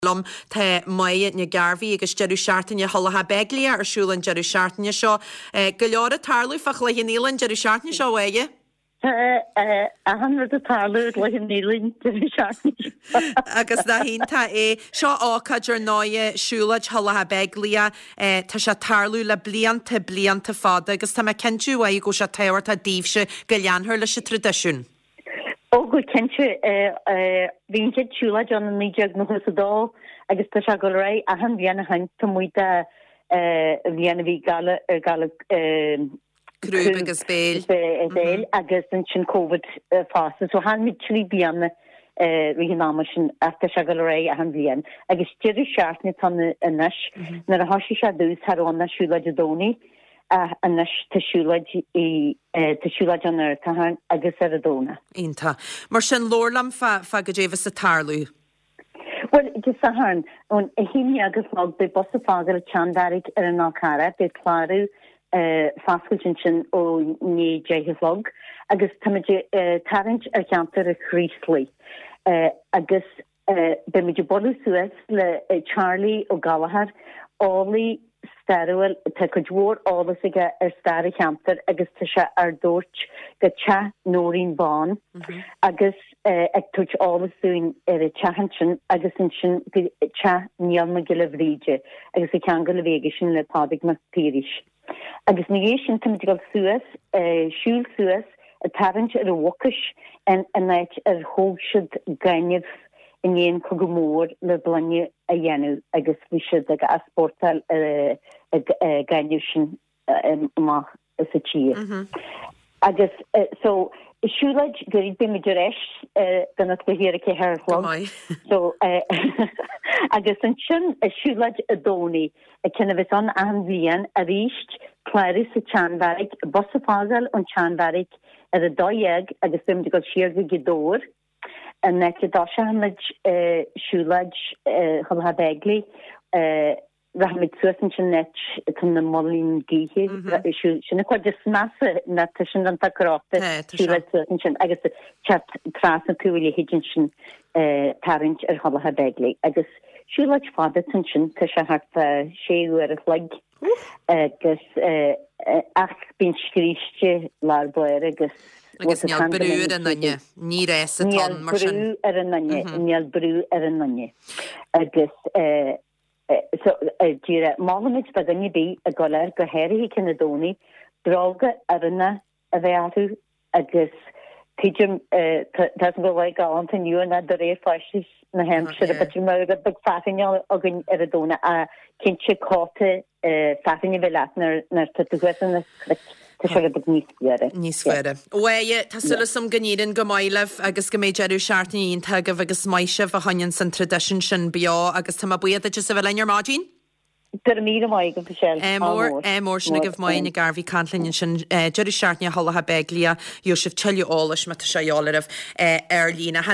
Lom te mai na garfi agus jeru seaartine holatha beglia ar siúlan jeru seaartine seo. Go leor a tarlú fach le hinílan jeru seaartine seo weige? A hanrad a tarlú le hinílan jeru seaartine. Agus na hínta seo ácaidir náie siúlaid holatha beglia tá se tarlú le blianta fada agus tá me kenú a go se teir a dífse go leanthir le se tradiisiún. Go kense vín ke chula John an níag no dó agus tá se go ré a han bhíanana hain tá muide bhíanana bhí gala Crúb agus béil agus an sin COVID fása, so han mit trí bíanana rihinnáma sin eftir se go ré a han bhían. Agus tíidir seaartni tan inis nar a hasí se dús harrónna siúla de dóní anis tasiúlaid an ar tahan agus ar a dóna. Ínta. Mar sin lórlam fa go défas a tarlú? Well, just a han, on a himi agus log be bossa fágal a chandarig ar an ácara, be cláru fáscul sin ó ní jéhis log, agus tamidir tarint ar ceantar a chríslí. Agus be midir bolu sues le Charlie ó Galahad, Ollie Starwell te kudwór álas ige ar starri cheantar agus te se ar dúirt go te nóín bán agus ag tuit álas dúin ar a tehan sin agus in sin te níalma go le bhríide agus i cean go le bhéige sin le pádig na píris. Agus nigé sin tamid gal suas, siúl suas a tarint ar a wokis en neit ar hóisiid gaiineh in éon cogumór le blanje a dhéanú agus bhí ag asportal gaiinú sin má is a tí. Agus so siúlaid goí be meidir éis gan gohir a ceirlá. So agus an sin siúlaid a dóní a cinna bheits an bhíon a ríist chláirí sa teanmharig, bosa fágal an teanmharig ar a dóag agus be meidir go siar go gidóir. En net je da hamid siúlaid cholatha begli rahamid suasan net tan na molín gihi sinna quad just massa na sin an takarata siúlaid suasan sin agus chat tras na tuili hidjin sin tarint ar cholatha begli agus siúlaid fada tan sin ta se hart séú ar a chlag agus ach bín skríiste lar boir agus agus níl brú ar an nanne, ní réis a tan mar sin. Níl brú ar an nanne, níl brú ar an nanne. Agus, díra, málamid da ganni bí a golar go héirí cinna dóní, droga ar anna a bheitú agus tíjum, tas go bhaid gáanta nniu na do réir fáistis na Hampshire, but you know that big fatinja agin ar a dóna a cinse cóta fatinja bheith nar tutugwesan na níos fuire. Weie tá sulas som gnírin go maiileh agus go méid jeú seaartní ítagah agus maisih a hainn san tradition sin beá agus tá buiad a just a bheith lear mádín? Dur mí mai go fisil. Mór sinna goh mai na garhí canlinn sin jeú seaartní holatha beglia jo sih tuú álas me sé álarh ar lína.